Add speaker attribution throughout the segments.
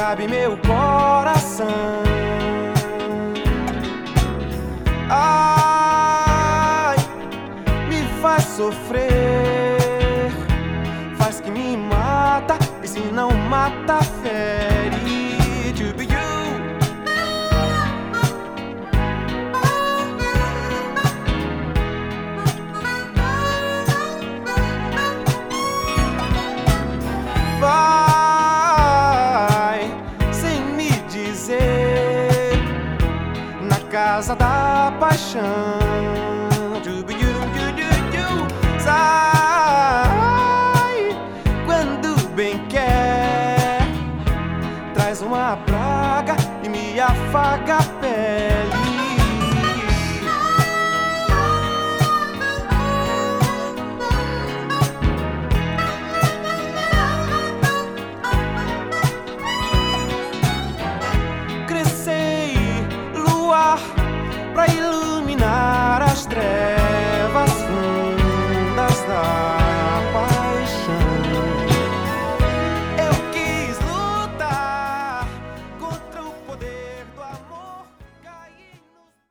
Speaker 1: sabe meu coração. Ai, me faz sofrer, faz que me mata, e se não mata, fere. To be you. Vai sem me dizer, na casa da paixão. Sai quando bem quer, traz uma praga e me afaga a pele. Pra iluminar as trevas fundas da paixão. Eu quis lutar contra o poder do amor. Caí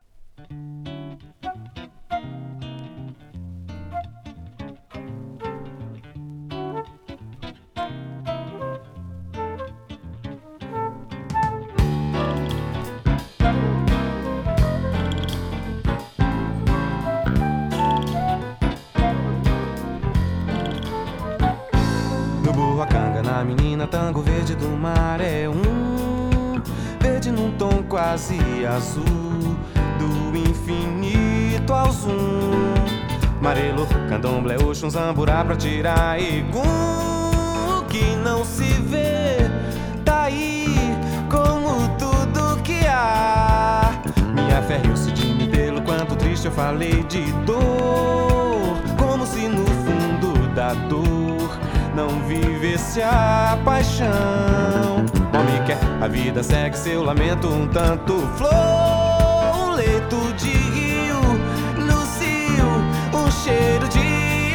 Speaker 1: no burro-a-canga, na menina, tango verde do mar. É um verde num tom quase azul, do infinito ao zoom. Marelo, candomblé, oxum, zamburá pra tirar egum. O que não se vê tá aí como tudo que há. Minha fé riu-se de mim pelo quanto triste eu falei de dor, como se no fundo da dor não vivesse a paixão. Homem quer, a vida segue seu lamento um tanto flor, um leito de rio, no cio, um cheiro de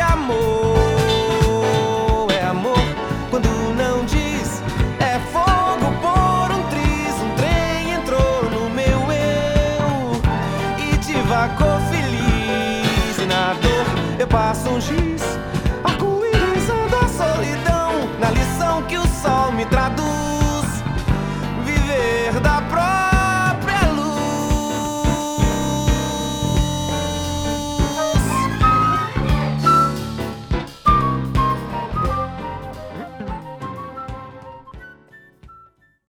Speaker 1: amor. É amor quando não diz, é fogo por um triz. Um trem entrou no meu eu e devagou feliz, e na dor eu passo um giro.